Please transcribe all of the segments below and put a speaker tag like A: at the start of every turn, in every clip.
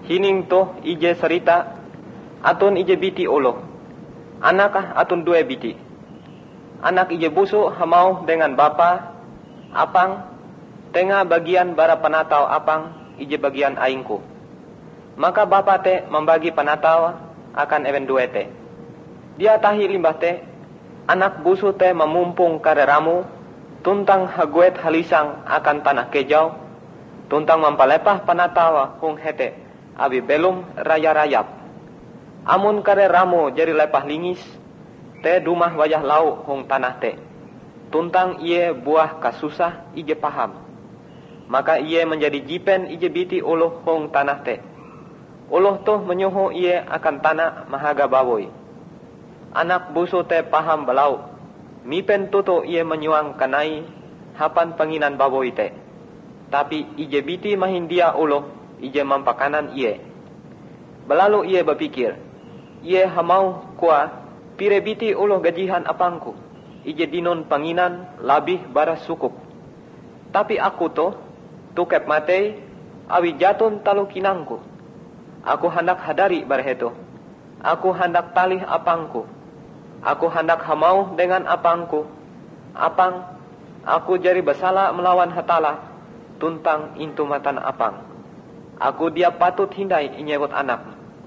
A: Hining toh ije serita atun ije biti ulo. Anakah atun dua biti. Anak ije busuk hamau dengan bapa apang tengah bagian bara panatau apang ije bagian aingku. Maka bapa te membagi panatau akan even dua te. Dia tahi limbah te anak busu te memumpung kareramu tuntang haguet halisang akan tanah kejau tuntang mempalepah panatawa hung hete abi belum raya-rayap. Amun kareramu jadi lepah lingis te dumah wajah lau hung tanah te tuntang iye buah kasusah ije paham. Maka iye menjadi jipen ije biti uluh hung tanah te. Uluh tuh menyuhu iye akan tanah mahaga bawoy. Anak busu te paham belau. Mipen tuto iye menyuang kanai hapan penginan bawoy te. Tapi ije biti mahindia uluh ije mampakanan iye. Belalu iye berpikir, iye hamau kuah pire biti uluh gajihan apangku. Ije dinon penginan labih baras sukup. Tapi aku to tukep matei awi jatun talu kinangku. Aku hendak hadari barheto. Aku hendak talih apangku. Aku hendak hamau dengan apangku. Apang, aku jari bersalah melawan hatala tuntang intumatan apang. Aku dia patut hindai inyewot anak.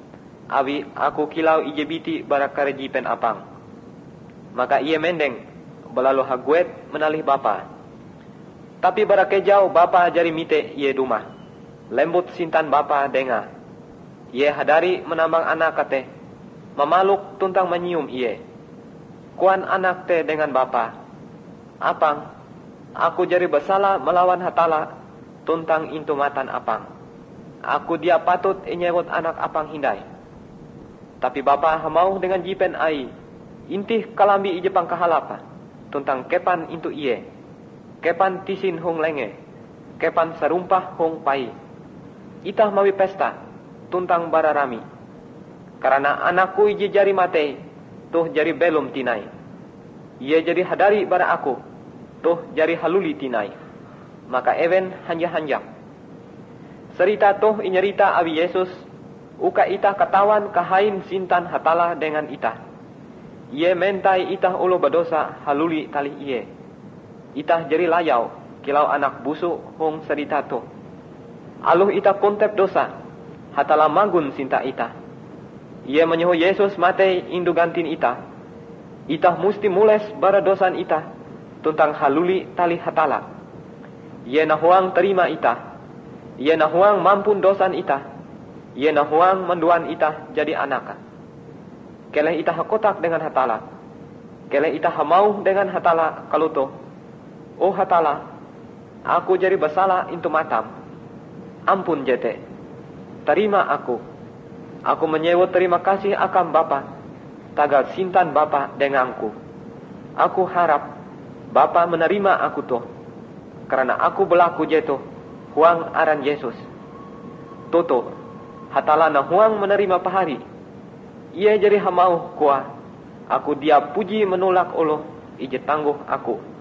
A: Awi aku kilau ije biti barakare jipen apang. Maka ia mendeng belalu haguet menalih bapa. Tapi barakejau bapa jari mite ia dumah. Lembut sintan bapa denga. Ia hadari menambang anak kate. Memaluk tuntang menyium ia. Kuan anak te dengan bapa. Apang, aku jari bersalah melawan hatala tuntang intumatan apang. Aku dia patut inyewot anak apang hindai. Tapi bapa hamau dengan jipen ai. Intih kalambi ije pangkahalapa. Tuntang kepan intu iye. Kepan tisin hung lenge. Kepan sarumpah hung pai. Itah mawi pesta. Tuntang bararami. Karena anakku ije jari matei. Tuh jari belum tinai. Ia jadi hadari bara aku. Tuh jari haluli tinai. Maka even hanjak-hanjak. Serita tuh inyerita abi Yesus. Uka itah katawan kahain sintan hatala dengan itah. Ie mentai itah ulo berdosa haluli tali iye. Itah jeri layau kilau anak busuk hong serita tuh. Aluh itah kontep dosa. Hatala magun sinta itah. Ie menyuhu Yesus matei indu gantin itah. Itah musti mules bara dosan itah. Tuntang haluli tali hatala. Ie nahuang terima itah. Ie nahuang mampun dosan itah. Ie nahuang menduan itah jadi anaka. Keleh itah hakotak dengan hatala. Keleh itah hamau dengan hatala kaluto. Oh hatala, aku jadi bersalah intu matam. Ampun jete. Terima aku. Aku menyewot terima kasih akan Bapa. Tagal sintan Bapa denganku. Aku harap Bapa menerima aku toh. Karena aku belaku jeto. Huang aran Yesus. Toto. Hatala na huang menerima pahari. Ia jadi hamau kuah. Aku dia puji menolak Allah. Ije tangguh aku.